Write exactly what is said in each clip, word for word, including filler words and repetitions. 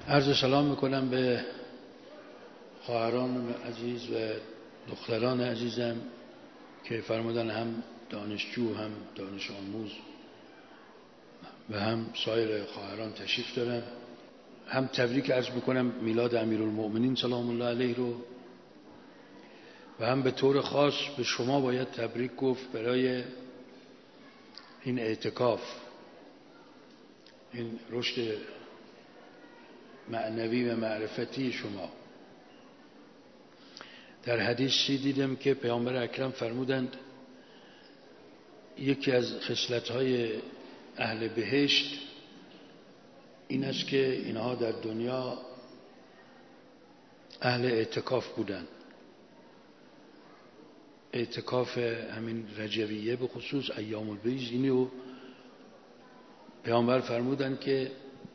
عرض سلام میکنم به خواهران عزیز و دختران عزیزم که فرمودن هم دانشجو هم دانش آموز و هم سایر خواهران تشریف دارن. هم تبریک عرض میکنم میلاد امیرالمؤمنین سلام الله علیه رو، و هم به طور خاص به شما باید تبریک گفت برای این اعتکاف، این رشد معنوی و معرفتی شما. در حدیثی دیدم که پیامبر اکرم فرمودند یکی از خصلت‌های اهل بهشت این است که اینها در دنیا اهل اعتکاف بودند. اعتکاف همین رجویه به خصوص ایام البیض، اینو پیامبر فرمودند که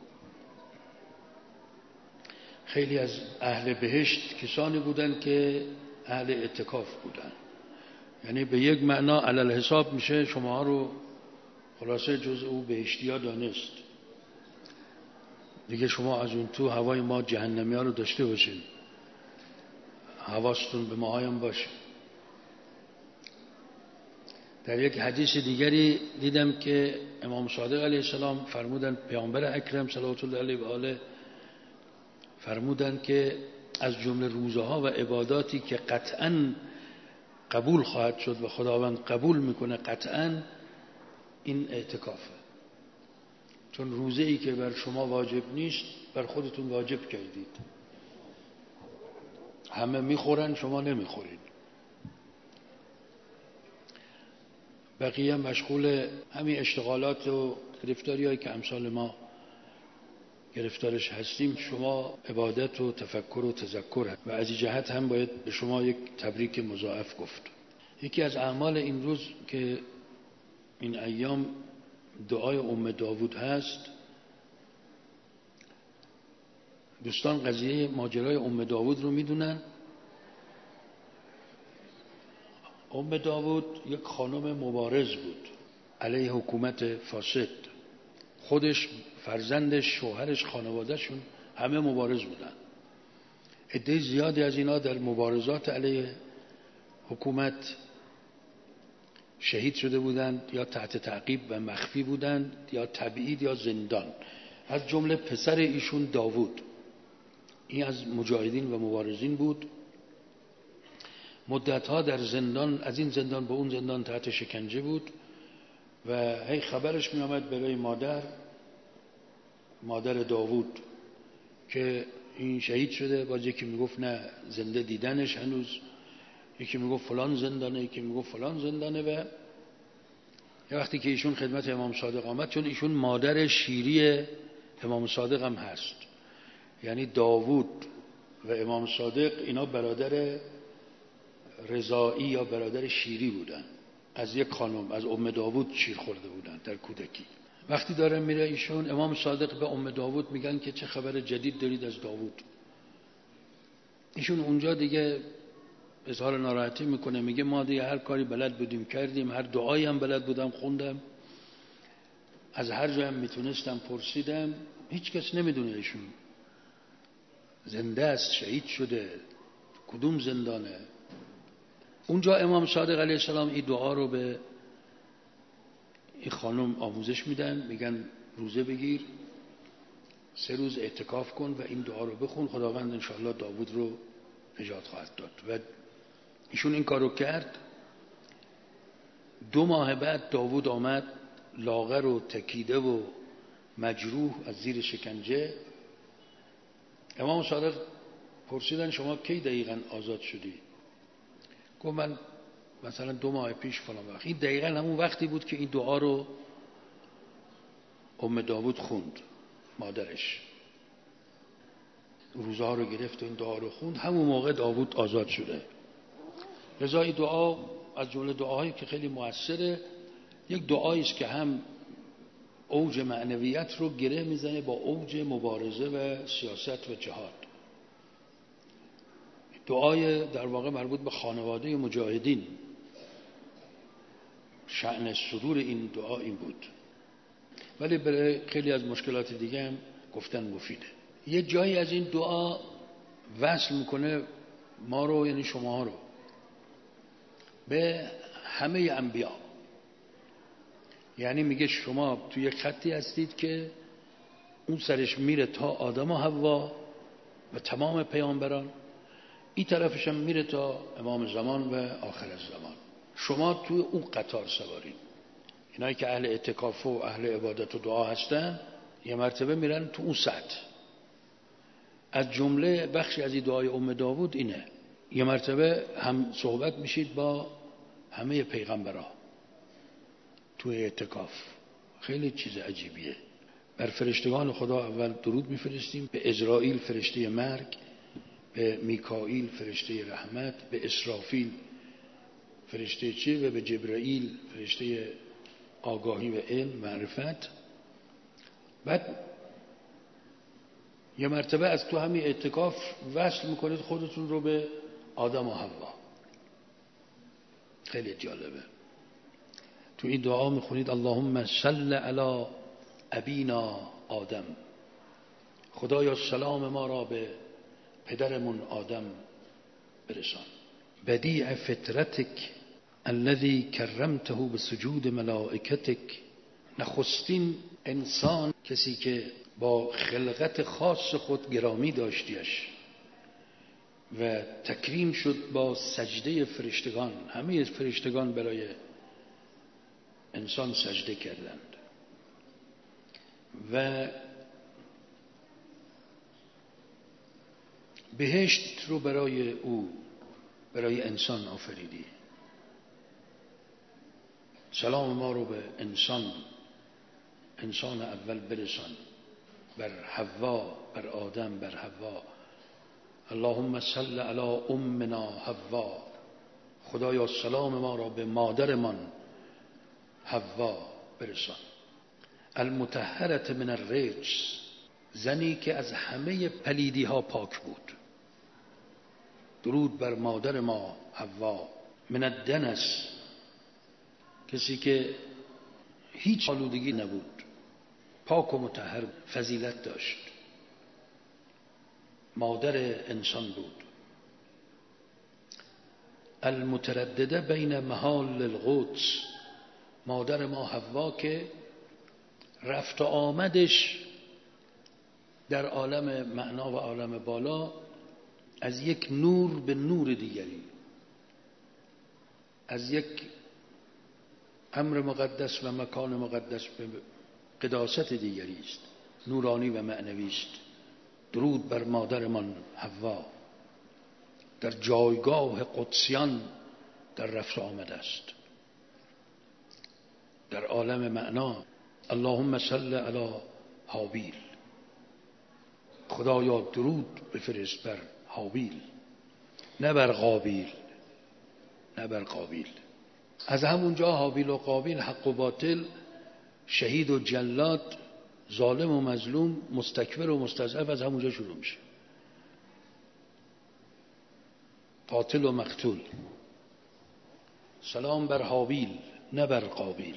خیلی از اهل بهشت کسانی بودند که اهل اعتکاف بودند. یعنی به یک معنا علل حساب میشه شما رو خلاصه جزء او بهشتی ها دانست دیگه. شما از اون تو هوای ما جهنمی ها رو داشته باشین، حواستون به ماهایم باشه. در یک حدیث دیگری دیدم که امام صادق علیه السلام فرمودند، پیامبر اکرم صلوات الله علیه و آله فرمودند که از جمله روزها و عباداتی که قطعاً قبول خواهد شد و خداوند قبول میکنه قطعاً، این اعتکافه. چون روزه ای که بر شما واجب نیست بر خودتون واجب کردید. همه میخورن شما نمیخورید، بقیه مشغول همین اشتغالات و گرفتاری هایی که امثال ما گرفتارش هستیم. شما عبادت و تفکر و تذکر هست و از این جهت هم باید به شما یک تبریک مضاعف گفت. یکی از اعمال این روز که این ایام دعای ام داوود هست. دوستان قضیه ماجرای ام داوود رو میدونن. ام داوود یک خانم مبارز بود علیه حکومت فاسد. خودش، فرزندش، شوهرش، خانوادهشون همه مبارز بودن. عده زیادی از اینا در مبارزات علیه حکومت شهید شده بودند، یا تحت تعقیب و مخفی بودند، یا تبعید یا زندان. از جمله پسر ایشون داوود، این از مجاهدین و مبارزین بود. مدتها در زندان، از این زندان به اون زندان تحت شکنجه بود و هی خبرش می آمد برای مادر مادر داوود که این شهید شده. باز یکی می گفت نه زنده دیدنش هنوز، یکی می گفت فلان زندانه، یکی می گفت فلان زندانه. و یه وقتی که ایشون خدمت امام صادق آمد، چون ایشون مادر شیری امام صادق هم هست، یعنی داوود و امام صادق اینا برادر رضایی یا برادر شیری بودن، از یک خانم، از ام داوود شیر خورده بودن در کودکی. وقتی داره میره ایشون، امام صادق به ام داوود میگن که چه خبر جدید دارید از داوود. ایشون اونجا دیگه اظهار ناراحتی میکنه، میگه ما دیگه هر کاری بلد بودیم کردیم، هر دعایی هم بلد بودم خوندم، از هر جایی هم میتونستم پرسیدم، هیچ کس نمیدونه ایشون زنده است، شهید شده، کدوم زندانه. اونجا امام صادق علیه السلام این دعا رو به این خانم آموزش میدن، میگن روزه بگیر، سه روز اعتکاف کن و این دعا رو بخون، خداوند انشاءالله داوود رو نجات خواهد داد. و ایشون این کارو کرد. دو ماه بعد داوود آمد لاغر و تکیده و مجروح از زیر شکنجه. امام صادق پرسیدن شما کی دقیقاً آزاد شدی؟ گفت من مثلا دو ماه پیش فلان وقت. این دقیقاً همون وقتی بود که این دعا رو ام داوود خوند، مادرش روزه ها رو گرفت و این دعا رو خوند. همون موقع داوود آزاد شده. لذا این دعا از جمله دعاهایی که خیلی مؤثره، یک دعایی است که هم اوج معنویت رو گره میزنه با اوج مبارزه و سیاست و جهاد. دعای در واقع مربوط به خانواده مجاهدین. شأن صدور این دعا این بود، ولی برای خیلی از مشکلات دیگه هم گفتن مفیده. یه جایی از این دعا وصل میکنه ما رو، یعنی شما رو، به همه انبیا. یعنی میگه شما توی خطی هستید که اون سرش میره تا آدم و حوا و تمام پیامبران، این طرفش هم میره تا امام زمان و آخر الزمان. شما توی اون قطار سوارین. اینایی که اهل اعتکاف و اهل عبادت و دعا هستن یه مرتبه میرن تو اون سطح. از جمله بخشی از این دعای ام داوود اینه، یه مرتبه هم صحبت میشید با همه پیغمبرها توی اعتکاف. خیلی چیز عجیبیه. بر فرشتگان خدا اول درود میفرستیم، به عزرائیل فرشته مرگ، به میکائیل فرشته رحمت، به اسرافیل فرشته چی و به جبرائیل فرشته آگاهی و علم معرفت. بعد یه مرتبه از تو همین اعتکاف وصل میکنید خودتون رو به آدم و حوا. خیلی جالبه. تو این دعا میخونید اللهم صل علی ابینا آدم، خدایا سلام ما را به پدرمون آدم برسان. بدیع فطرتک الذی کرمته بسجود ملائکتک، نخستین انسان، کسی که با خلقت خاص خود گرامی داشتیش و تکریم شد با سجده فرشتگان. همه فرشتگان برای انسان سجده کردند و بهشت رو برای او، برای انسان آفریدی. سلام ما رو به انسان، انسان اول برسان، بر حوا، بر آدم، بر حوا. اللهم صل علی امنا حوا، خدایا سلام ما را به مادرمان حوا برسان. المطهرة من الرجس، زنی که از همه پلیدی ها پاک بود. درود بر مادر ما حوا. من الدنس، کسی که هیچ آلودگی نبود، پاک و مطهر، فضیلت داشت، مادر انسان بود. المتردده بین محال القدس، مادر ما حوا که رفت و آمدش در عالم معنا و عالم بالا از یک نور به نور دیگری، از یک امر مقدس و مکان مقدس به قداست دیگری است، نورانی و معنوی است. درود بر مادرمان حوا، در جایگاه قدسیان در رفت آمد است، در عالم معنا. اللهم صل علی هابیل، خدایا درود بفرست بر هابیل، نه بر قابیل، نه بر قابیل. از همونجا هابیل و قابیل، حق و باطل، شهید و جلاد، ظالم و مظلوم، مستکبر و مستضعف، از همونجا شروع میشه. قاتل و مقتول. سلام بر هابیل نه بر قابیل.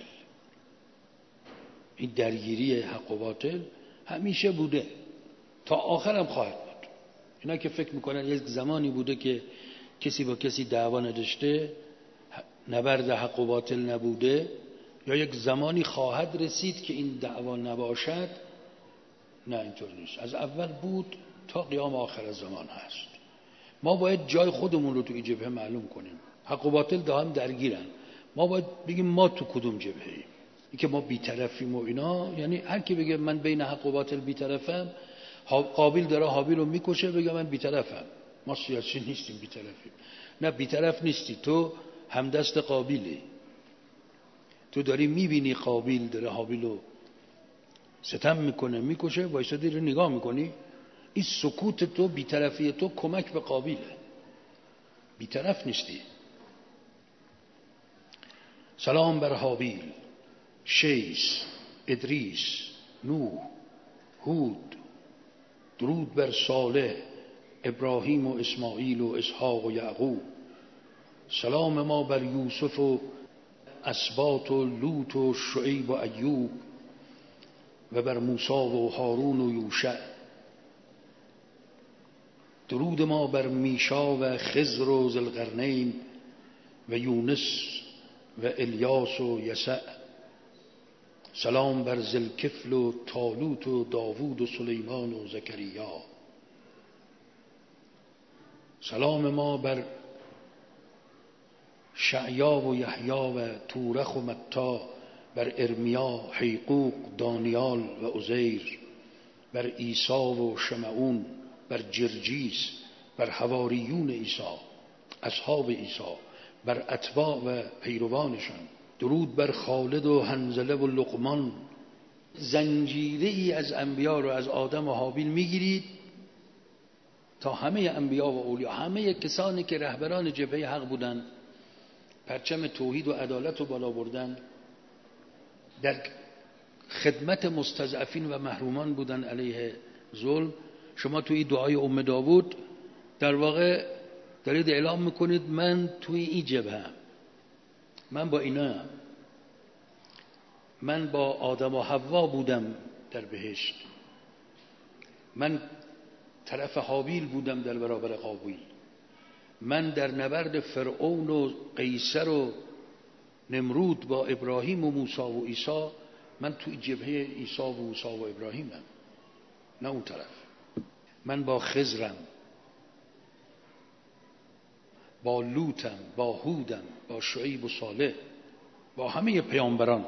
این درگیری حق و باطل همیشه بوده، تا آخرم خواهد بود. اینا که فکر میکنن یک زمانی بوده که کسی با کسی دعوا نداشته، نبرد حق و باطل نبوده، یا یک زمانی خواهد رسید که این دعوا نباشد، نه، اینطور نیست. از اول بود تا قیام آخر زمان هست. ما باید جای خودمون رو تو این جبهه معلوم کنیم. حق و باطل دا هم درگیرن، ما باید بگیم ما تو کدوم جبهه ایم. این که ما بی‌طرفیم و اینا، یعنی هر کی بگه من بین حق و باطل بی‌طرفم، قابیل داره حابیل رو میکشه، بگه من بی‌طرفم، ما سیاسی نیستیم، بی‌طرفیم. نه، بی‌طرف نیستی، تو همدست قابیلی. تو داری میبینی قابیل داره حابیل رو ستم میکنه، میکشه، وایسادی رو نگاه میکنی. این سکوت تو، بی‌طرفی تو، کمک به قابیله. بی‌طرف نیستی. سلام بر حابیل، شیس، ادریس، نوح، هود. درود بر صالح، ابراهیم و اسماعیل و اسحاق و یعقوب. سلام ما بر یوسف و اسباط و لوط و شعیب و ایوب و بر موسی و هارون و یوشع. درود ما بر میشا و خضر و ذوالقرنین و یونس و الیاس و یسع. سلام بر ذوالکفل و طالوت و داوود و سلیمان و زکریا. سلام ما بر شعیا و یحیی و تورخ و متی، بر ارمیا، حیقوق، دانیال و عزیر، بر عیسی و شمعون، بر جرجیس، بر حواریون عیسی، اصحاب عیسی، بر اتباع و پیروانشان. درود بر خالد و حنظله و لقمان. زنجیره ای از انبیا رو از آدم و حابیل میگیرید تا همه انبیا و اولیا، همه کسانی که رهبران جبهه حق بودن، پرچم توحید و عدالت رو بالا بردن، در خدمت مستضعفین و محرومان بودن علیه ظلم. شما توی دعای ام داوود در واقع دارید اعلام میکنید من توی این جبهه، من با اینا هم. من با آدم و حوا بودم در بهشت، من طرف حابیل بودم در برابر قابیل، من در نبرد فرعون و قیصر و نمرود با ابراهیم و موسی و عیسی، من توی جبهه عیسی و موسی و ابراهیمم، نه اون طرف. من با خضرم، با لوطم، با هودم، با شعیب و صالح، با همه پیامبران،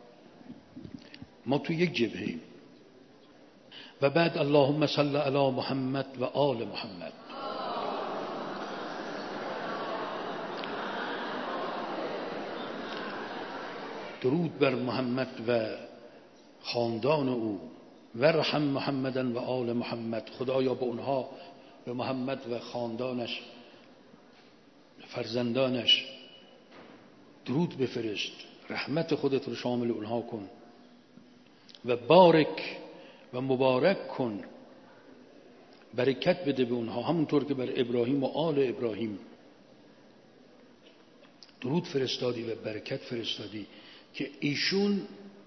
ما توی یک جبهه‌ایم. و بعد اللهم صل علی محمد و آل محمد. درود بر محمد و خاندان او. ورحم محمدا و آل محمد. خدایا به اونها، به محمد و خاندانش، فرزندانش درود بفرست، رحمت خودت رو شامل اونها کن و بارک و مبارک کن، برکت بده به اونها، همونطور که بر ابراهیم و آل ابراهیم درود فرستادی و برکت فرستادی که ایشون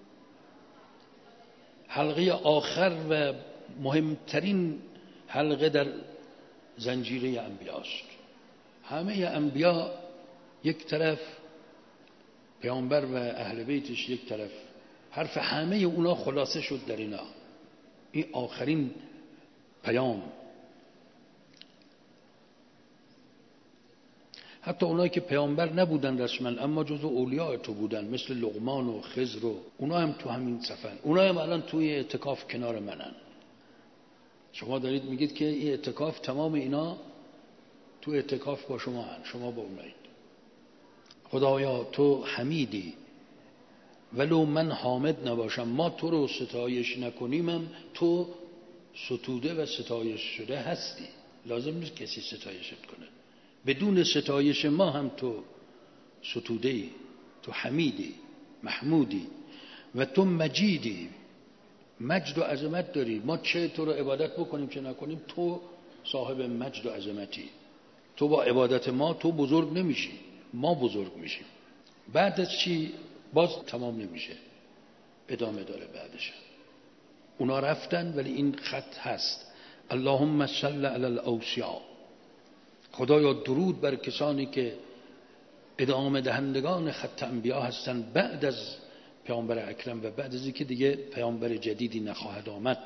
حلقه آخر و مهمترین حلقه در زنجیره انبیاست. همه انبیا یک طرف، پیامبر و اهل بیتش یک طرف، حرف همه اونا خلاصه شد در اینا. این آخرین پیام. حتی اونایی که پیامبر نبودن رسما اما جزو اولیاء تو بودن، مثل لقمان و خضر و اونا هم تو همین صفن. اونا هم الان توی اعتکاف کنار منن. شما دارید میگید که این اعتکاف، تمام اینا تو اعتکاف با شما هن، شما با اونایید. خدایا تو حمیدی، ولو من حامد نباشم، ما تو رو ستایش نکنیمم تو ستوده و ستایش شده هستی، لازم نیست کسی ستایشت کنه. بدون ستایش ما هم تو ستوده‌ای، تو حمیدی، محمودی و تو مجیدی، مجد و عظمت داری. ما چه تو رو عبادت بکنیم چه نکنیم، تو صاحب مجد و عظمتی. تو با عبادت ما تو بزرگ نمیشی، ما بزرگ میشیم. بعد از چی؟ باز تمام نمیشه، ادامه داره بعدش. اونا رفتن ولی این خط هست. اللهم صل علی الاوصیاء. خدایا درود بر کسانی که ادامه دهندگان خط انبیا هستند بعد از پیامبر اکرم و بعد از اینکه دیگه پیامبر جدیدی نخواهد آمد.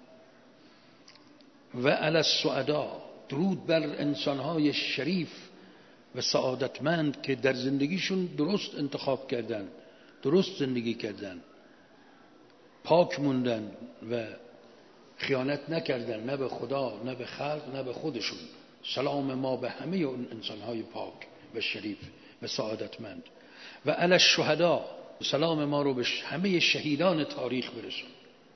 و علی السعداء. درود بر انسانهای شریف و سعادتمند که در زندگیشون درست انتخاب کردن، درست زندگی کردن، پاک موندن و خیانت نکردن، نه به خدا نه به خلق نه به خودشون. سلام ما به همه اون انسانهای پاک و شریف و سعادتمند. و علی الشهداء. سلام ما رو به همه شهیدان تاریخ برسون،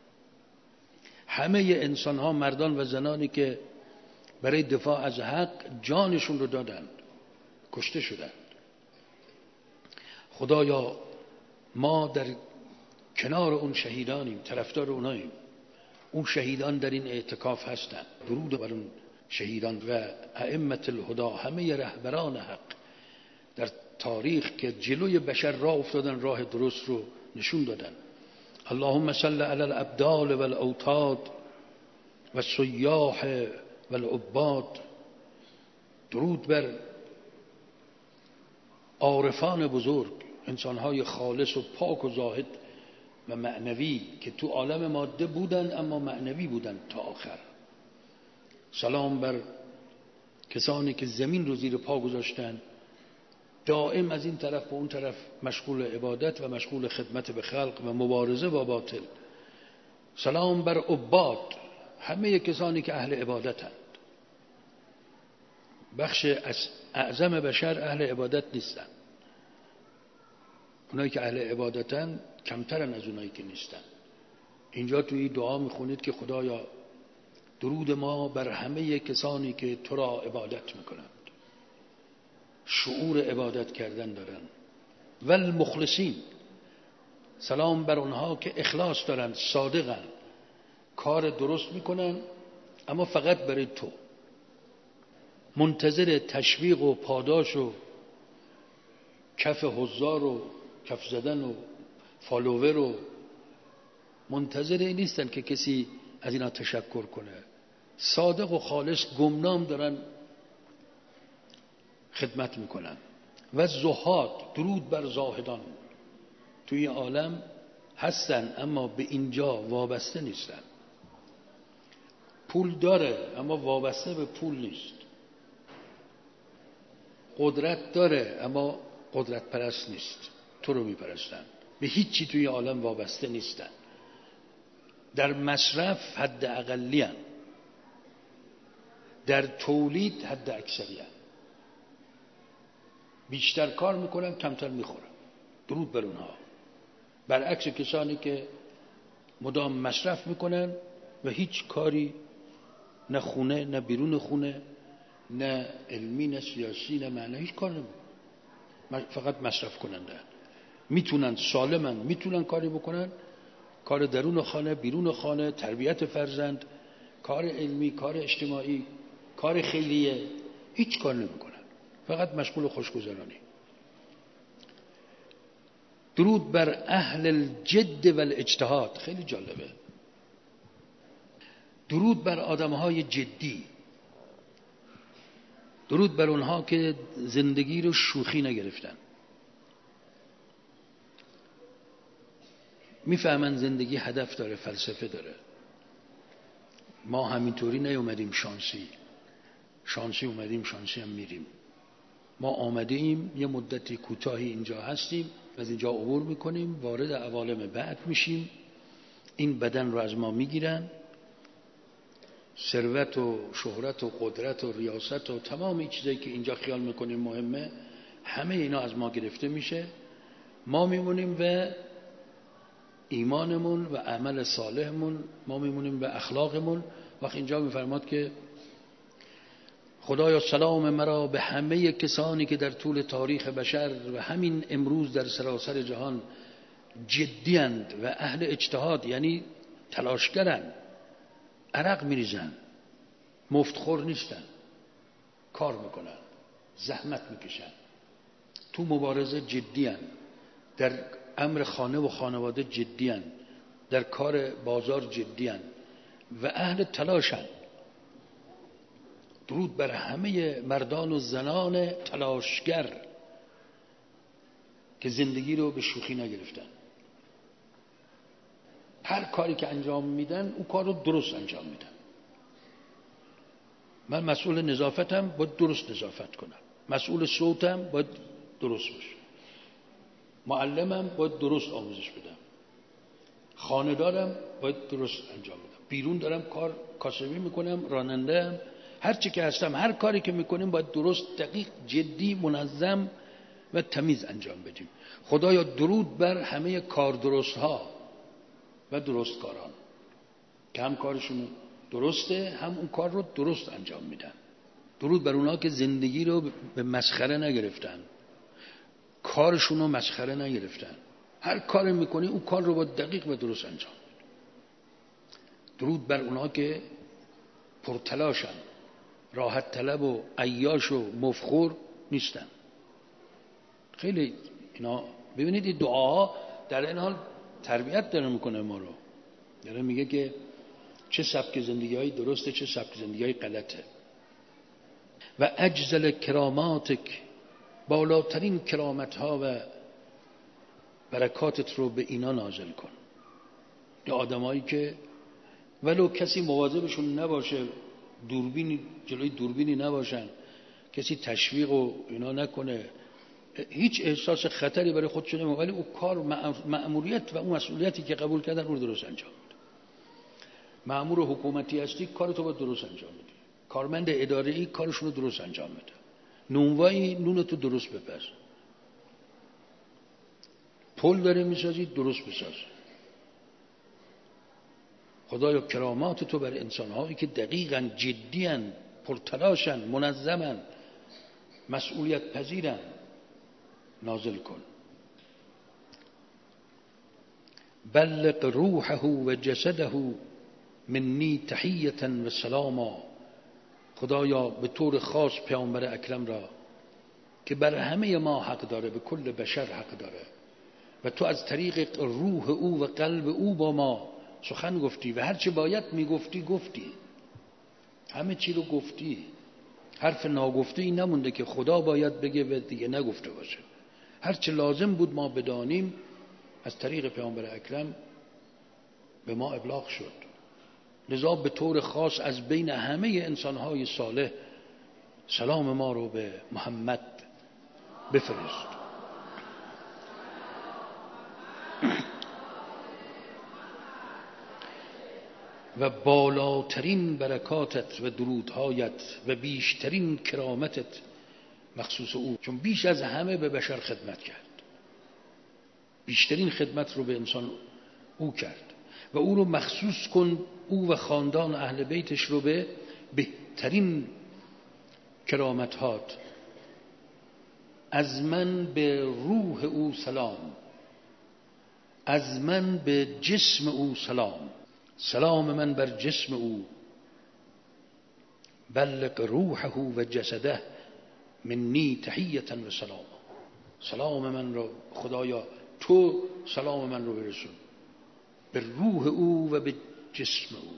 همه انسانها، مردان و زنانی که برای دفاع از حق جانشون رو دادند، کشته شدند. خدایا ما در کنار اون شهیدانیم، طرفدار اوناییم. اون شهیدان در این اعتکاف هستند. درود بر اون شهیدان و ائمه الهدی، همه رهبران حق در تاریخ که جلوی بشر راه افتادن، راه درست رو نشون دادن. اللهم صل علی الابدال والاوتاد والسیاح و العباد، درود بر عارفان بزرگ، انسانهای خالص و پاک و زاهد و معنوی که تو عالم ماده بودن اما معنوی بودن تا آخر. سلام بر کسانی که زمین رو زیر پا گذاشتن، دائم از این طرف به اون طرف مشغول عبادت و مشغول خدمت به خلق و مبارزه با باطل. سلام بر عباد، همه کسانی که اهل عبادتند. بخش اعظم بشر اهل عبادت نیستن. اونایی که اهل عبادتن کمترن از اونایی که نیستن. اینجا توی دعا میخونید که خدایا درود ما بر همه کسانی که تو را عبادت میکنند، شعور عبادت کردن دارن. و المخلصین، سلام بر اونها که اخلاص دارن، صادقن، کار درست میکنن اما فقط برای تو، منتظر تشویق و پاداش و کف حضار و کف زدن و فالوور و منتظر این نیستن که کسی از اینا تشکر کنه. صادق و خالص گمنام دارن خدمت میکنن. و زهاد، درود بر زاهدان، توی عالم هستن اما به اینجا وابسته نیستن. پول داره اما وابسته به پول نیست. قدرت داره اما قدرت پرست نیست، تو رو میپرستن. به هیچی توی عالم وابسته نیستن. در مصرف حد اقلی هن. در تولید حد اکثری هن. بیشتر کار میکنن کمتر میخورن. درود بر اونها. برعکس کسانی که مدام مصرف میکنن و هیچ کاری، نه خونه نه بیرون خونه، نه علمی نه سیاسی نه معنی، هیچ کار نمیکنن، فقط مصرف کننده. میتونن سالمن، میتونن کاری بکنن، کار درون خانه، بیرون خانه، تربیت فرزند، کار علمی، کار اجتماعی، کار خیریه، هیچ کار نمیکنن، فقط مشغول خوشگذرانی. درود بر اهل الجد و الاجتهاد، خیلی جالبه. درود بر آدمهای جدی، درود بر اونها که زندگی رو شوخی نگرفتن، میفهمن زندگی هدف داره، فلسفه داره. ما همینطوری نیومدیم شانسی شانسی اومدیم شانسی هم میریم. ما آمده ایم یه مدتی کوتاهی اینجا هستیم، از اینجا عبور میکنیم، وارد عوالم بعد میشیم. این بدن رو از ما میگیرن، ثروت و شهرت و قدرت و ریاست و تمام این چیزایی که اینجا خیال میکنیم مهمه، همه اینا از ما گرفته میشه. ما میمونیم و ایمانمون و عمل صالحمون، ما میمونیم به اخلاقمون. وقت اینجا میفرماد که خدایا سلام مرا به همه کسانی که در طول تاریخ بشر و همین امروز در سراسر جهان جدیند و اهل اجتهاد، یعنی تلاشگرن، عرق میریزن، مفتخور نیستن، کار میکنن، زحمت میکشن، تو مبارزه جدیان، در امر خانه و خانواده جدیان، در کار بازار جدیان و اهل تلاشن. درود بر همه مردان و زنان تلاشگر که زندگی رو به شوخی نگرفتن. هر کاری که انجام میدن اون کار رو درست انجام میدن. من مسئول نظافتم، باید درست نظافت کنم. مسئول صوتم باید درست باشه. معلمم باید درست آموزش بدم. خانه‌دارم باید درست انجام بدم. بیرون دارم کار کاسبی میکنم، راننده ام، هر چی که هستم، هر کاری که میکنیم باید درست، دقیق، جدی، منظم و تمیز انجام بدیم. خدایا درود بر همه کار درست ها و درست کاران که هم کارشون درسته هم اون کار رو درست انجام میدن. درود بر اونها که زندگی رو به مسخره نگرفتن، کارشون رو مسخره نگرفتن، هر کاری میکنی اون کار رو با دقیق و درست انجام میدن. درود بر اونها که پرتلاشن، راحت طلب و عیاش و مفخور نیستن. خیلی اینا ببینید این دعاها در این حال تربیت داره میکنه ما رو. داره میگه که چه سبک زندگی های درسته چه سبک زندگی های غلطه. و اجزل کراماتک، بالاترین کرامت ها و برکاتت رو به اینا نازل کن. یه آدمایی که ولو کسی مواظبشون نباشه، دوربینی جلوی دوربینی نباشن، کسی تشویق و اینا نکنه، هیچ احساس خطری برای خودشون نمیکنه، ولی اون کار مأموریت و اون مسئولیتی که قبول کردن رو درست انجام میده. مأمور حکومتی هستی کارتو باید درست انجام میدی، کارمند اداره‌ای کارشون رو درست انجام میده، نونوایی نونتو درست بپز، پل داره میسازی درست بساز. خدایا کرامات تو بر انسان‌هایی که دقیقاً جدیاً پرتلاشن، منظمن، مسئولیت پذیرن نازل کن. بلغ روحه و جسده منی تحیة و سلاما. خدایا به طور خاص پیامبر اکرم را که بر همه ما حق داره، به کل بشر حق داره، و تو از طریق روح او و قلب او با ما سخن گفتی و هرچه باید میگفتی گفتی، همه چی رو گفتی، حرف ناگفته ای نمونده که خدا باید بگه و دیگه نگفته باشه. هرچه لازم بود ما بدانیم از طریق پیامبر اکرم به ما ابلاغ شد. لذا به طور خاص از بین همه انسانهای صالح سلام ما رو به محمد بفرست. و بالاترین برکاتت و درودهایت و بیشترین کرامتت مخصوص او، چون بیش از همه به بشر خدمت کرد، بیشترین خدمت رو به انسان او کرد و او رو مخصوص کن، او و خاندان اهل بیتش رو به بهترین کرامتهات. از من به روح او سلام، از من به جسم او سلام، سلام من بر جسم او. بلغ روحه و جسده منی تحیة و سلام. سلام من رو خدایا تو سلام من رو برسون به روح او و به جسم او.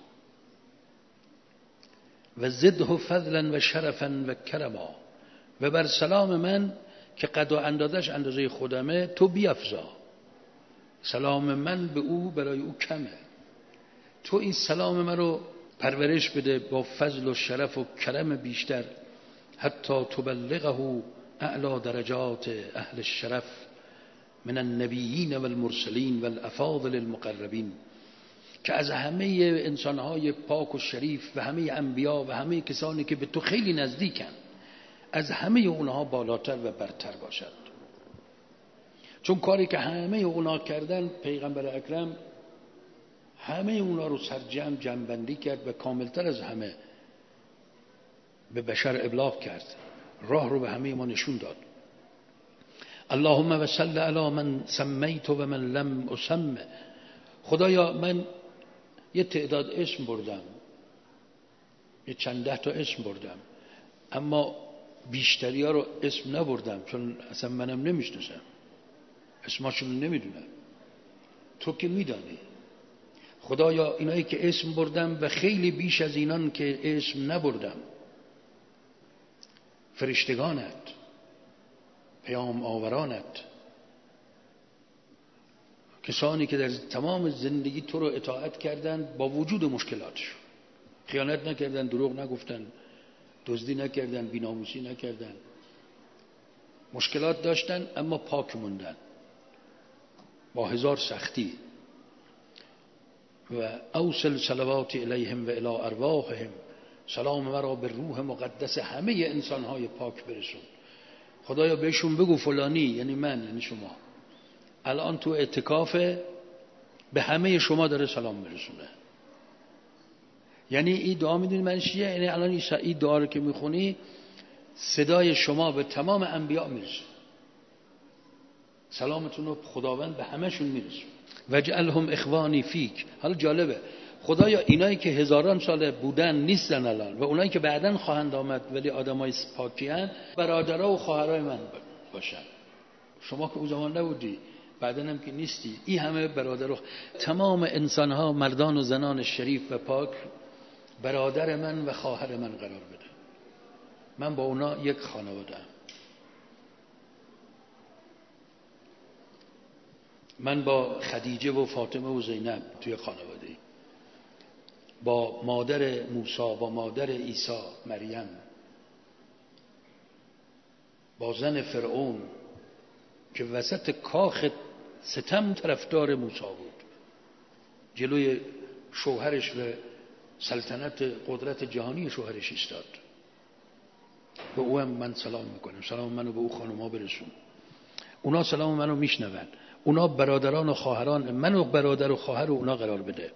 و زده فضلا و شرفا و کرما. و بر سلام من که قد و اندازش اندازه خودمه تو بیفزا. سلام من به او برای او کمه، تو این سلام من رو پرورش بده با فضل و شرف و کرم بیشتر، حتی تبلغه اعلی درجات اهل الشرف من النبیین و المرسلین و الافاضل المقربین، که از همه انسانهای پاک و شریف و همه انبیا و همه کسانی که به تو خیلی نزدیکن، از همه اونها بالاتر و برتر باشد. چون کاری که همه اونها کردن پیغمبر اکرم همه اونا رو سرجم جمع‌بندی کرد و کاملتر از همه به بشر ابلاغ کرد، راه رو به همه ما نشون داد. اللهم و صل علی من سمیت و من لم اسم. خدایا من یه تعداد اسم بردم، یه چند ده تا اسم بردم، اما بیشتری ها رو اسم نبردم چون اصلا منم نمیشناسم، اسماشون نمیدونم، تو که میدانی. خدایا اینایی که اسم بردم و خیلی بیش از اینان که اسم نبردم، فرشتگانت، پیام آورانت، کسانی که در تمام زندگی تو رو اطاعت کردند با وجود مشکلاتشون، خیانت نکردن، دروغ نگفتن، دزدی نکردن، بی‌ناموسی نکردن، مشکلات داشتن اما پاک موندن با هزار سختی. و اوصل صلوات الیهم و الی ارواحهم. سلام مرا به روح مقدس همه انسانهای پاک برسون. خدایا بهشون بگو فلانی، یعنی من، یعنی شما، الان تو اعتکافه، به همه شما داره سلام برسونه. یعنی این دعا میدونی من چیه؟ یعنی الان این دعا رو که میخونی صدای شما به تمام انبیا میرسه، سلامتون رو خداوند به همشون میرسه. وجعلهم اخوانی فیک. حالا جالبه، خدایا اینایی که هزاران ساله بودن نیستن الان و اونایی که بعداً خواهند آمد ولی آدمای پاکی ان، برادرها و خواهرای من باشن. شما که اون زمان نبودی، بعدن هم که نیستی. این همه برادر و تمام انسان ها، مردان و زنان شریف و پاک، برادر من و خواهر من قرار بده. من با اونا یک خانواده ام. من با خدیجه و فاطمه و زینب توی خانواده ای، با مادر موسی، با مادر عیسی مریم، با زن فرعون که وسط کاخ ستم طرفدار موسی بود، جلوی شوهرش و سلطنت قدرت جهانی شوهرش ایستاد. به او هم من سلام میکنم، سلام منو به او خانوما برسون. اونا سلام منو میشنون. اونا برادران و خواهران منو برادر و خواهر و اونا قرار بده.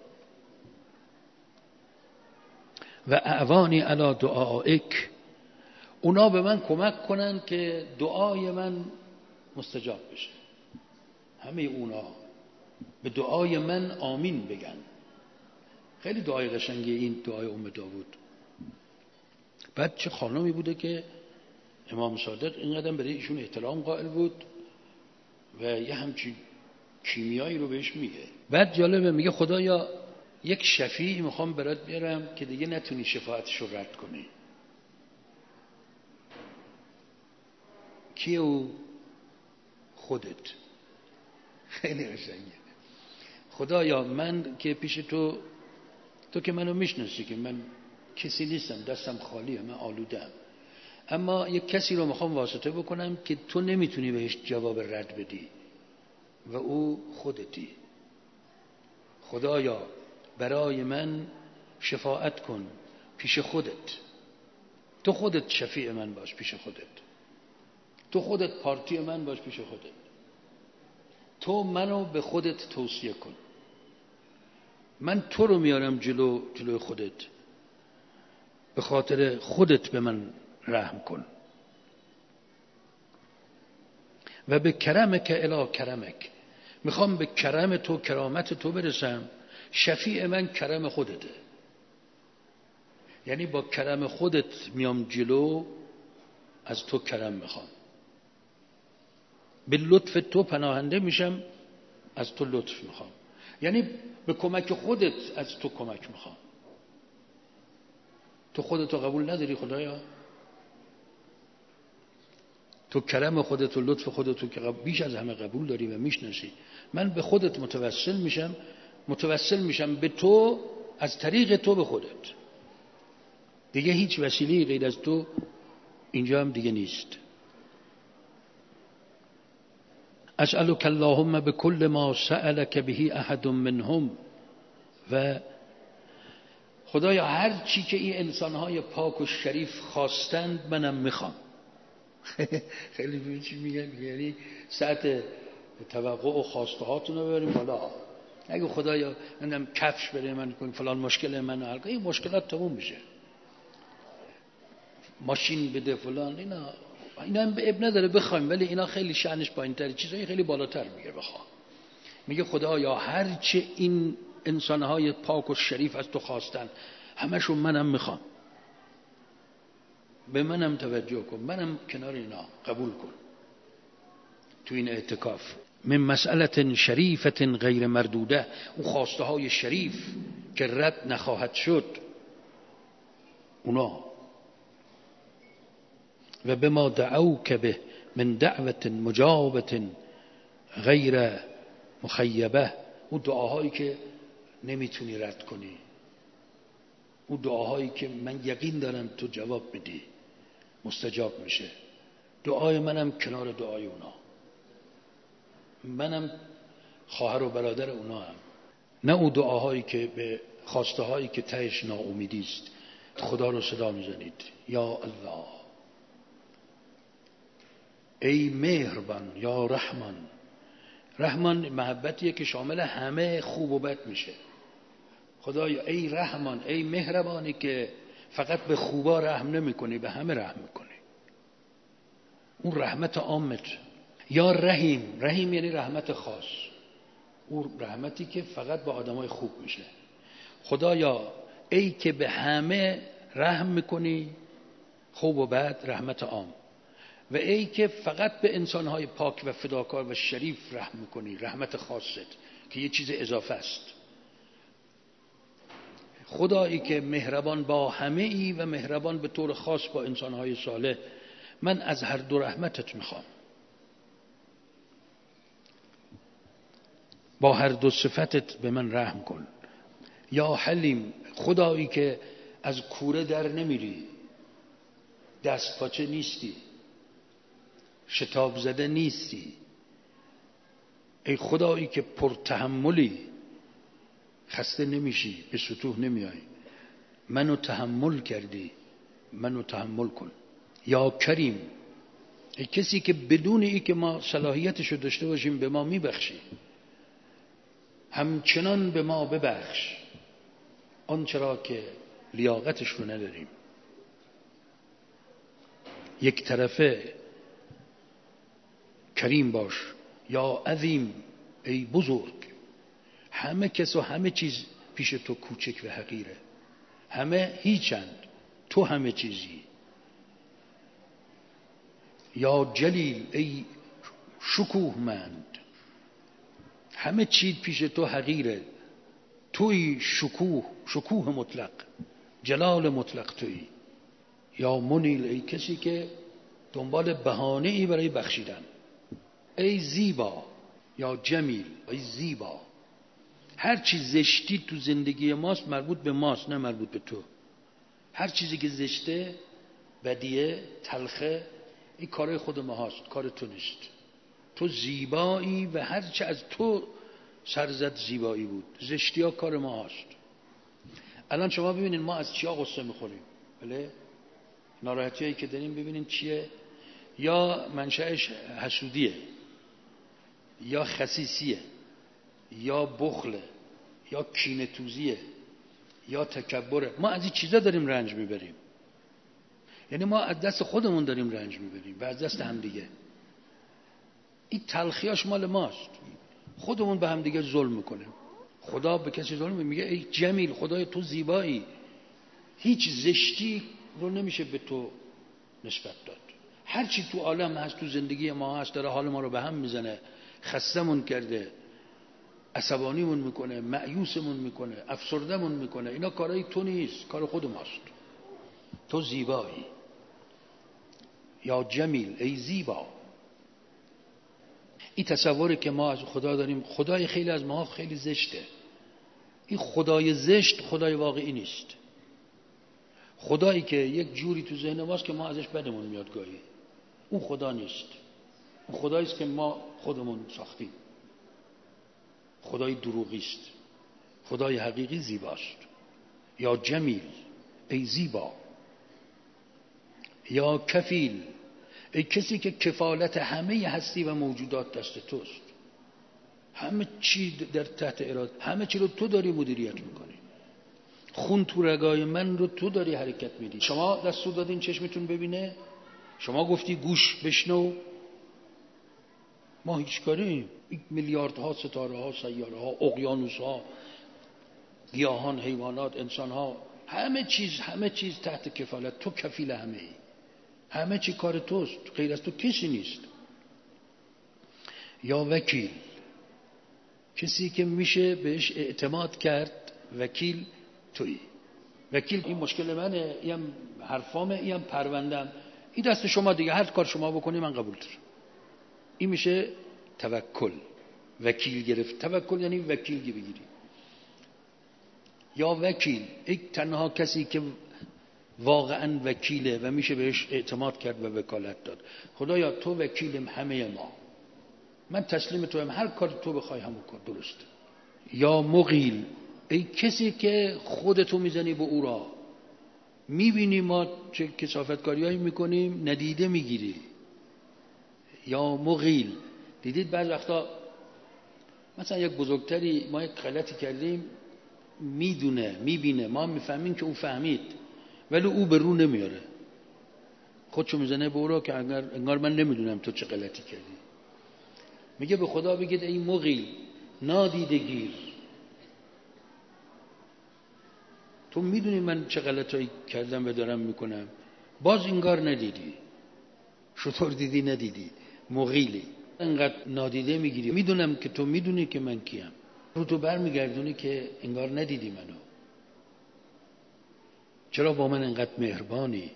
و اعوانی علی دعائک، اونا به من کمک کنن که دعای من مستجاب بشه. همه اونا به دعای من آمین بگن. خیلی دعای قشنگی این دعای ام داوود. بعد چه خانمی بوده که امام صادق اینقدر برای ایشون احترام قائل بود و یه همچین کیمیایی رو بهش میگه. بعد جالبه، میگه خدایا یک شفیع میخوام برات بیارم که دیگه نتونی شفاعتش رو رد کنی. کی او؟ خودت. خیلی قشنگه. خدایا من که پیش تو، تو که منو میشناسی که من کسی نیستم، دستم خالیه، من آلودم، اما یک کسی رو میخوام واسطه بکنم که تو نمیتونی بهش جواب رد بدی و او خودتی. خدایا برای من شفاعت کن پیش خودت. تو خودت شفیع من باش پیش خودت. تو خودت پارتی من باش پیش خودت. تو منو به خودت توصیه کن. من تو رو میارم جلو جلو خودت. به خاطر خودت به من رحم کن. و به کرمک الی کرمک، میخوام به کرم تو، کرامت تو برسم. شفیع من کرم خودته، یعنی با کرم خودت میام جلو، از تو کرم میخوام. به لطف تو پناهنده میشم، از تو لطف میخوام. یعنی به کمک خودت از تو کمک میخوام. تو خودتو قبول نداری خدایا؟ تو کرم خودت و لطف خودتو که بیش از همه قبول داری و میشناسی. من به خودت متوسل میشم، متوسل میشم به تو، از طریق تو به خودت. دیگه هیچ وسیله غیر از تو اینجا هم دیگه نیست. اسألک اللهم بكل ما سألك به احد منهم، و خدایا هر چی که این انسانهای پاک و شریف خواستند منم میخوام. خیلی چی میگن، یعنی سطح توقع و خواسته هاتون رو ببریم بالا. اگه خدایا نمیدونم کفش بده من کن، فلان مشکل من حل کن، این مشکلات تموم میشه. ماشین بده فلان، اینا اینا هم به اب نداره بخوایم، ولی اینا خیلی شأنش پایین‌تره، چیزای خیلی بالاتر میگه بخوا. میگه خدایا هر چه این انسانهای پاک و شریف از تو خواستن همشون منم میخوام. به منم توجه کن، منم کنار اینا قبول کن. تو این اعتکاف من مسئله شریفت غیر مردوده، اون خواسته های شریف که رد نخواهد شد، اونا. و به ما دعوک به من دعوت مجابت غیر مخیبه، اون دعاهایی که نمیتونی رد کنی، اون دعاهایی که من یقین دارم تو جواب بدی، مستجاب میشه. دعای منم کنار دعای اونا، منم خواهر و برادر اونا هم. نه اون دعاهایی که به خواسته هایی که تهش ناامیدی است. خدا رو صدا میزنید یا الله، ای مهربان یا رحمان. رحمان محبتیه که شامل همه خوب و بد میشه. خدایا ای رحمان، ای مهربانی که فقط به خوبا رحم نمی کنی، به همه رحم میکنی. اون رحمت عامت. یا رحیم، رحیم یعنی رحمت خاص، اون رحمتی که فقط با آدمای خوب میشه. خدایا ای که به همه رحم میکنی، خوب و بد، رحمت عام. و ای که فقط به انسانهای پاک و فداکار و شریف رحم میکنی، رحمت خاصت که یه چیز اضافه است. خدایی که مهربان با همه ای و مهربان به طور خاص با انسانهای صالح، من از هر دو رحمتت میخوام، با هر دو صفتت به من رحم کن. یا حلیم، خدایی که از کوره در نمیری، دست پاچه نیستی، شتاب زده نیستی، ای خدایی که پرتحملی، خسته نمیشی، به سطوح نمیای، منو تحمل کردی، منو تحمل کن. یا کریم، ای کسی که بدون ای که ما صلاحیتشو داشته باشیم به ما میبخشی، همچنان به ما ببخش آنچه را که لیاقتش رو نداریم. یک طرفه کریم باش. یا عظیم، ای بزرگ، همه کس و همه چیز پیش تو کوچک و حقیره، همه هیچند، تو همه چیزی. یا جلیل، ای شکوهمند، همه چیز پیش تو حقیره، توی شکوه، شکوه مطلق، جلال مطلق توی. یا منیل، ای کسی که دنبال بهانه ای برای بخشیدن، ای زیبا. یا جمیل، ای زیبا. هر چیز زشتی تو زندگی ماست مربوط به ماست، نه مربوط به تو. هر چیزی که زشته، بدیه، تلخه، این کارای خود ما هاست، کار تو نیست. تو زیبایی و هر چه از تو سرزد زیبایی بود. زشتی ها کار ما هاست. الان شما ببینید ما از چیا غصه میخوریم، بله؟ ناراحتی هایی که داریم ببینید چیه؟ یا منشأش حسودیه، یا خسیسیه، یا بخله، یا کینه‌توزیه، یا تکبره. ما از این چیزا داریم رنج میبریم. یعنی ما از دست خودمون داریم رنج میبریم و از دست همدیگه. این تلخیاش مال ماست. خودمون به همدیگه ظلم میکنیم. خدا به کسی ظلم میگه ای جمیل، خدای تو زیبایی، هیچ زشتی رو نمیشه به تو نسبت داد. هر چی تو عالم هست، تو زندگی ما هست، داره حال ما رو به هم میزنه، خستمون کرده، عصبانیمون میکنه، مایوسمون میکنه، افسردمون میکنه، اینا کارای تو نیست، کار خود ماست. تو زیبایی. یا جمیل، ای زیبا. این تصوری که ما از خدا داریم، خدای خیلی از ما خیلی زشته. این خدای زشت خدای واقعی نیست. خدایی که یک جوری تو ذهن ماست که ما ازش بدمون میاد گاهی، اون خدا نیست. اون خدایی است که ما خودمون ساختیم. خدای دروغی است. خدای حقیقی زیباست. یا جمیل، ای زیبا. یا کفیل، ای کسی که کفالت همه هستی و موجودات دست توست. همه چی در تحت اراده، همه چی رو تو داری مدیریت میکنی. خون تو رگای من رو تو داری حرکت میدی. شما دستور دادین چشمتون ببینه، شما گفتی گوش بشنو، ما هیچ کاریم. میلیاردها ستاره ها، سیاره ها، اقیانوس ها، گیاهان، حیوانات، انسان ها، همه چیز همه چیز تحت کفالت تو، کفیل همه ای. همه چی کار توست، غیر از تو کسی نیست. یا وکیل، کسی که میشه بهش اعتماد کرد، وکیل تویی. وکیل این مشکل منه، این حرفامه، این پروندم، این دست شما دیگه، هر کار شما بکنی من قبول دارم. این میشه توکل. وکیل گرفت. توکل یعنی وکیل بگیری. یا وکیل، یک تنها کسی که واقعا وکیله و میشه بهش اعتماد کرد و وکالت داد. خدایا تو وکیلم همه ما، من تسلیم تو هم، هر کار تو بخوای همون کار درسته. یا مغیل، ای کسی که خودتو میزنی به او را، میبینی ما چه کثافتکاری هایی میکنیم، ندیده میگیری. یا مغیل، دیدید بعض وقتا مثلا یک بزرگتری ما یک غلطی کردیم، میدونه میبینه، ما میفهمیم که او فهمید، ولی او به رو نمیاره، خودشو میزنه به او را که انگار من نمیدونم تو چه غلطی کردی. میگه به خدا بگید ای مغیل، نادیده گیر، تو میدونی من چه غلطایی کردم و دارم میکنم، باز انگار ندیدی. شطور دیدی ندیدی، مغیلی، انقدر نادیده میگیری. میدونم که تو میدونی که من کیم، رو تو بر میگردونی که انگار ندیدی منو. چرا با من انقدر مهربانی؟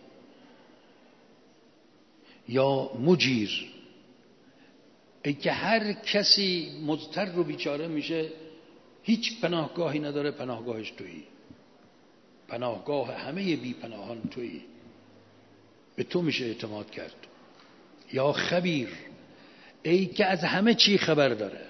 یا مجیر، ای که هر کسی مضطر و بیچاره میشه، هیچ پناهگاهی نداره، پناهگاهش تویی، پناهگاه همه بی پناهان تویی، به تو میشه اعتماد کرد. یا خبیر، ای که از همه چی خبر داره،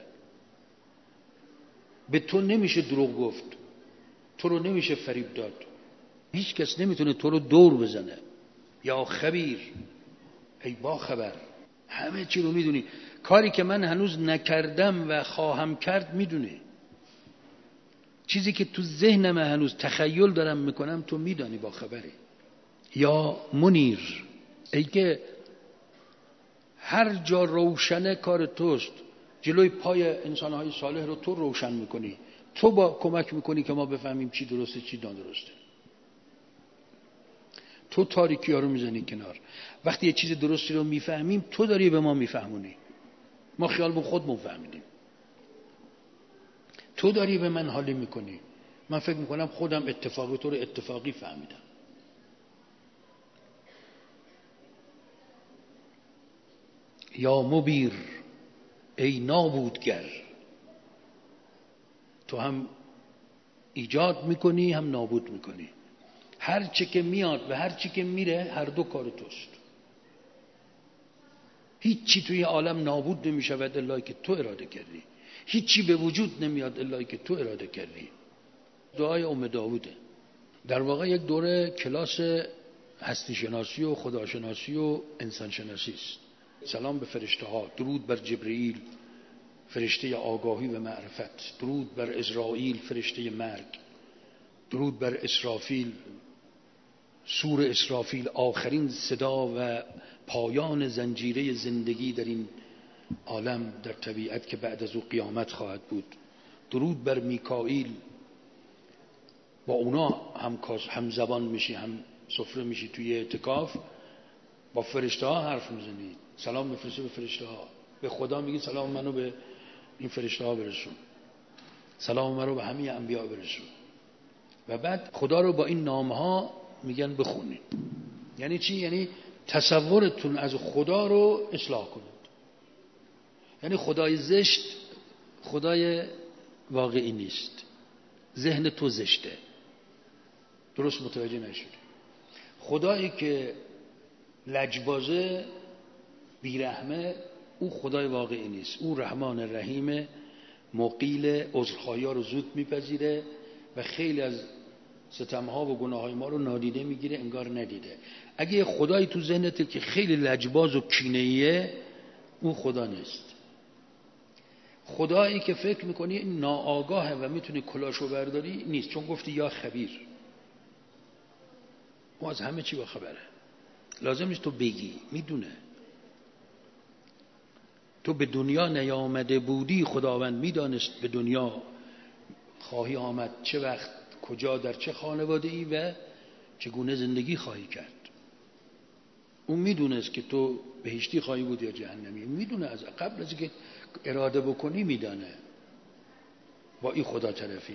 به تو نمیشه دروغ گفت، تو رو نمیشه فریب داد، هیچ کس نمیتونه تو رو دور بزنه. یا خبیر، ای با خبر، همه چی رو میدونی، کاری که من هنوز نکردم و خواهم کرد میدونی، چیزی که تو ذهنم هنوز تخیل دارم میکنم تو میدانی، با خبری. یا منیر، ای که هر جا روشنه کار توست، جلوی پای انسانهای صالح رو تو روشن میکنی، تو با کمک میکنی که ما بفهمیم چی درسته چی نادرسته، تو تاریکی ها رو میزنی کنار. وقتی یه چیز درستی رو میفهمیم تو داری به ما میفهمونی، ما خیال به خودمون فهمیدیم، تو داری به من حالی میکنی، من فکر میکنم خودم اتفاقی تو رو اتفاقی فهمیدم. یا مبیر، ای نابودگر، تو هم ایجاد میکنی هم نابود میکنی، هر چی که میاد و هر چی که میره هر دو کار توست. هیچ چی توی عالم نابود نمیشود الا که تو اراده کردی، هیچ چی به وجود نمیاد الا که تو اراده کردی. دعای ام داووده. در واقع یک دوره کلاس هستی شناسی و خداشناسی و انسان شناسی است. سلام به فرشته ها، درود بر جبرئیل فرشته آگاهی و معرفت، درود بر عزرائیل فرشته مرگ، درود بر اسرافیل سور اسرافیل آخرین صدا و پایان زنجیره زندگی در این عالم، در طبیعت که بعد از او قیامت خواهد بود. درود بر میکائیل، با اونا هم هم زبان میشی هم سفره میشی توی اعتکاف، با فرشته ها حرف میزنی، سلام میفرستی به فرشته ها، به خدا میگی سلام منو به این فرشته ها برسون، سلام منو به همه انبیا برسون. و بعد خدا رو با این نام ها میگن بخونید. یعنی چی؟ یعنی تصورتون از خدا رو اصلاح کنید. یعنی خدای زشت خدای واقعی نیست، ذهن تو زشته، درست متوجه نشدی. خدایی که لجبازه بیرحمه او خدای واقعی نیست، او رحمان رحیم مقیل، عذرخواهی ها رو زود میپذیره و خیلی از ستمها و گناههای ما رو نادیده میگیره انگار ندیده. اگه خدایی تو ذهنته که خیلی لجباز و کینه‌ایه، اون خدا نیست. خدایی که فکر میکنی ناآگاهه و میتونی کلاشو برداری نیست، چون گفتی یا خبیر، او از همه چی با خبره، لازم نیست تو بگی، میدونه. تو به دنیا نیامده بودی خداوند میدانست به دنیا خواهی آمد، چه وقت، کجا، در چه خانواده ای و چگونه زندگی خواهی کرد. اون میدونست که تو بهشتی خواهی بود یا جهنمی، میدونه از قبل از که اراده بکنی میدانه. با این خدا طرفی،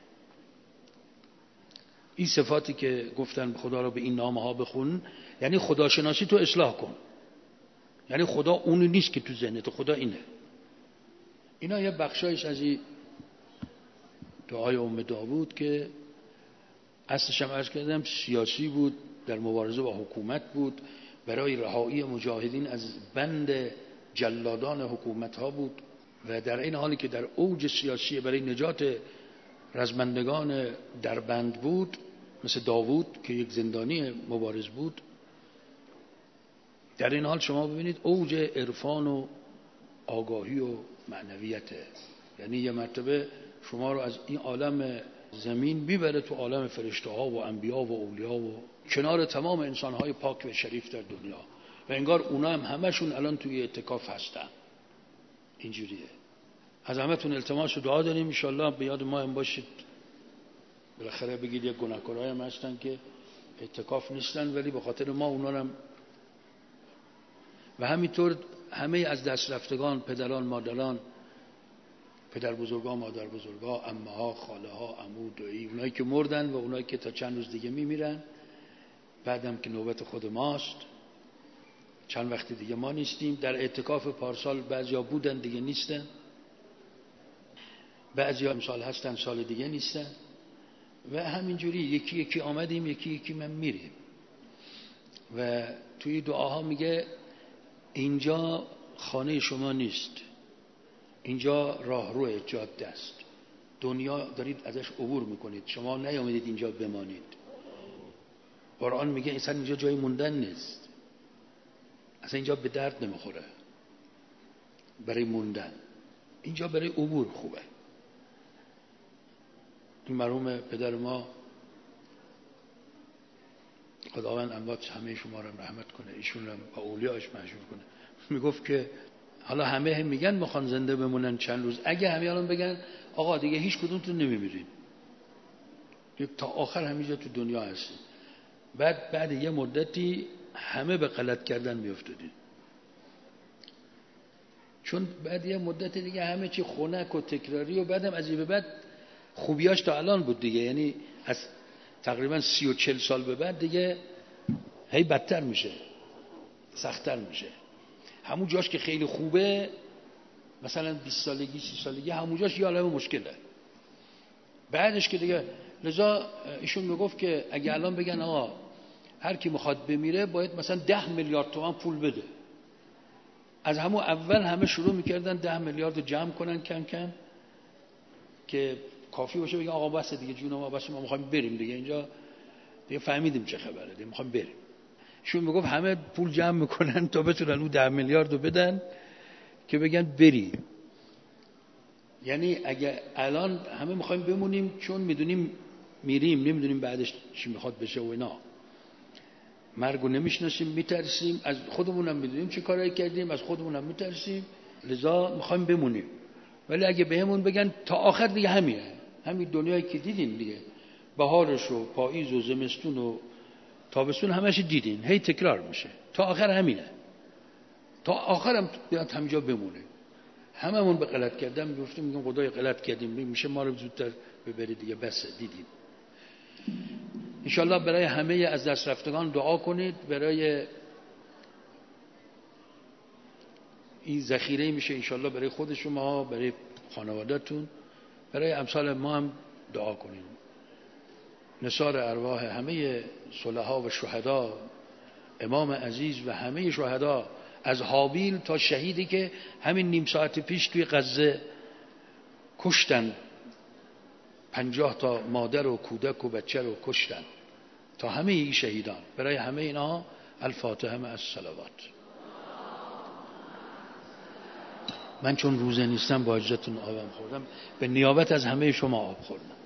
این صفاتی که گفتن خدا رو به این نامه ها بخون، یعنی خداشناسی تو اصلاح کن. یعنی خدا اونی نیست که تو ذهنت، خدا اینه. اینا یه بخشایش از این دعای ام داوود که اصلش هم عرض کردم سیاسی بود، در مبارزه با حکومت بود، برای رهایی مجاهدین از بند جلادان حکومت ها بود و در این حالی که در اوج سیاسی برای نجات رزمندگان در بند بود، مثل داوود که یک زندانی مبارز بود. در این حال شما ببینید اوج عرفان و آگاهی و معنویته، یعنی یه مرتبه شما رو از این عالم زمین بیبره تو عالم فرشته ها و انبیا و اولیا و کنار تمام انسان های پاک و شریف در دنیا، و انگار اونا هم همشون الان توی اعتکاف هستن. اینجوریه. از همتون التماس و دعا داریم ان شاء الله به یاد ما هم باشید. بالاخره بگید یک گناهکارای هم هستن که اعتکاف نیستن، ولی به خاطر ما اونا هم و همینطور همه از دست رفتگان، پدران، مادران، پدر بزرگا، مادر بزرگا، عمه ها، خاله ها، عمو، دایی، اونایی که مردن و اونایی که تا چند روز دیگه میمیرن، بعدم که نوبت خود ماست، چند وقت دیگه ما نیستیم. در اعتکاف پارسال بعضیا بودن دیگه نیستن، بعضیا امسال هستن سال دیگه نیستن و همینجوری یکی یکی آمدیم، یکی یکی من میریم. و توی دعاها میگه اینجا خانه شما نیست، اینجا راهرو جاده است، دنیا دارید ازش عبور میکنید، شما نیامدید اینجا بمانید. قرآن میگه اصلا اینجا جای موندن نیست، اصلا اینجا به درد نمیخوره برای موندن، اینجا برای عبور خوبه. این مرحوم پدر ما خداوند اموات همه شما را رحمت کنه، ایشون را با اولیاش مشهور کنه، میگفت که حالا همه هم میگن میخوان زنده بمونن چند روز، اگه همه الان بگن آقا دیگه هیچ کدومتون نمیمیرین، تا آخر همینجا تو دنیا هستین، بعد بعد یه مدتی همه به غلط کردن میافتادین، چون بعد یه مدت دیگه همه چی خنک و تکراری و بعدم از این به بعد خوبیاش تا الان بود دیگه، یعنی از تقریبا سی و چل سال به بعد دیگه هی بدتر میشه، سختتر میشه. همون جاش که خیلی خوبه، مثلا بیست سالگی سی سالگی، همون جاش یه عالمه مشکله، بعدش که دیگه. لذا ایشون میگفت که اگه الان بگن آقا هر کی میخواد بمیره باید مثلا ده میلیارد تومان پول بده، از همون اول همه شروع میکردن ده میلیارد رو جمع کنن کم کم که کافی باشه بگن آقا بس دیگه جون ما بس، ما میخوایم بریم دیگه، اینجا دیگه فهمیدیم چه خبره دیگه میخوایم بریم. ایشون میگفت همه پول جمع میکنن تا بتونن اون ده میلیارد رو بدن که بگن بریم. یعنی اگه الان همه میخوایم بمونیم چون میدونیم میریم، نمیدونیم بعدش چی میخواد بشه و اینا، مرگو نمیشناسیم، میترسیم، از خودمونم میدونیم چه کارایی کردیم، از خودمونم میترسیم، لذا میخوایم بمونیم. ولی اگه بهمون بگن تا آخر دیگه همینه، همین دنیایی که دیدین دیگه، بهارش و پاییز و زمستون و تابستون همش دیدین، هی تکرار میشه، تا آخر همینه، تا آخرم بیاد همینجا بمونه. هممون به غلط کردن میگفتیم، میگم خدای غلط کردیم، میشه ما رو زودتر ببری دیگه، بس دیدیم. انشالله برای همه از دست رفتگان دعا کنید، برای این ذخیره میشه انشالله برای خود شما، برای خانواده‌تون، برای امثال ما هم دعا کنید. نثار ارواح همه صلحا و شهدا، امام عزیز و همه شهدا، از حابیل تا شهیدی که همین نیم ساعت پیش توی غزه کشتن، پنجاه تا مادر و کودک و بچه رو کشتن، تا همه این شهیدان، برای همه اینا الفاتحه مع الصلوات. من چون روزه نیستم با اجازهتون آبم خوردم، به نیابت از همه شما آب خوردم.